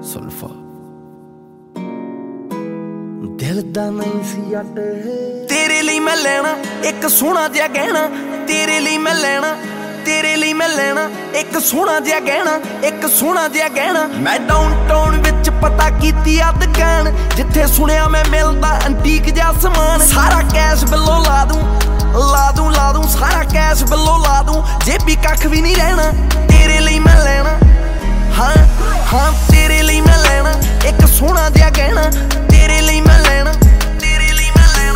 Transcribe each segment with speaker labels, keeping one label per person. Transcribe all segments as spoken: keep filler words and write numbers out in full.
Speaker 1: ਸੁਲਫਾ ਦਿਲ ਦਾ ਨਹੀਂ ਸੀ ਅੱਡ ਤੇਰੇ ਲਈ ਮੈਂ ਲੈਣਾ ਇੱਕ ਸੋਹਣਾ ਜਿਹਾ ਗਹਿਣਾ ਤੇਰੇ ਲਈ ਮੈਂ ਲੈਣਾ ਤੇਰੇ ਲਈ ਮੈਂ ਲੈਣਾ ਇੱਕ ਸੋਹਣਾ ਜਿਹਾ ਗਹਿਣਾ ਇੱਕ ਸੋਹਣਾ ਜਿਹਾ ਗਹਿਣਾ ਮੈਂ ਡਾਊਨਟਾਊਨ ਵਿੱਚ ਪਤਾ ਕੀਤੀ ਆ ਦੁਕਾਨ ਜਿੱਥੇ ਸੁਣਿਆ ਮੈਂ ਮਿਲਦਾ ਐਂਟੀਕ ਜਿਹਾ ਸਮਾਨ ਸਾਰਾ ਕੈਸ਼ ਬਿੱਲੋਂ ਲਾ ਦੂੰ ਲਾ ਦੂੰ ਲਾ ਦੂੰ ਸਾਰਾ ਕੈਸ਼ ਬਿੱਲੋਂ ਲਾ ਦੂੰ ਜੇਬੀ ਕੱਖ ਵੀ ਨਹੀਂ ਰਹਿਣਾ ਤੇਰੇ ਲਈ ਮੈਂ ਲੈਣਾ ਹਾਂ ਹਾਂ ਤੇਰੇ ਲਈ ਮੈਂ ਲੈਣਾ ਇੱਕ ਸੋਹਣਾ ਜਿਹਾ ਗਹਿਣਾ ਤੇਰੇ ਲਈ ਮੈਂ ਲੈਣਾ ਤੇਰੇ ਲਈ ਮੈਂ ਲੈਣਾ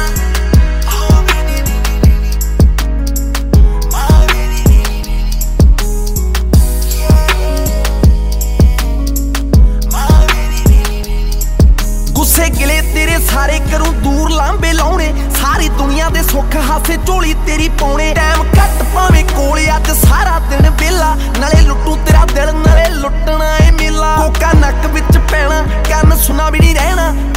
Speaker 1: ਗੁੱਸੇ ਗਿਲੇ ਤੇਰੇ ਸਾਰੇ ਕਰੂੰ ਦੂਰ ਲਾਂਬੇ ਲਾਉਣੇ ਸਾਰੀ ਦੁਨੀਆ ਦੇ ਸੁੱਖ ਹਾਸੇ ਝੋਲੀ ਤੇਰੀ ਪਾਉਣੇ ਟਾਈਮ ਘੱਟ ਭਾਵੇਂ ਕੋਲ ਅੱਜ ਸਾਰਾ ਦਿਨ ਵਿਹਲਾ ਨਾਲੇ ਲੁੱਟੂ ਤੇਰਾ ਦਿਲ ਨਾਲੇ ਲੁੱਟਣਾ ਏ ਮੇਲਾ ਕੋਕਾ ਨੱਕ ਵਿੱਚ ਪੈਣਾ ਕੰਨ ਸੁਣਾ ਵੀ ਨਹੀਂ ਰਹਿਣਾ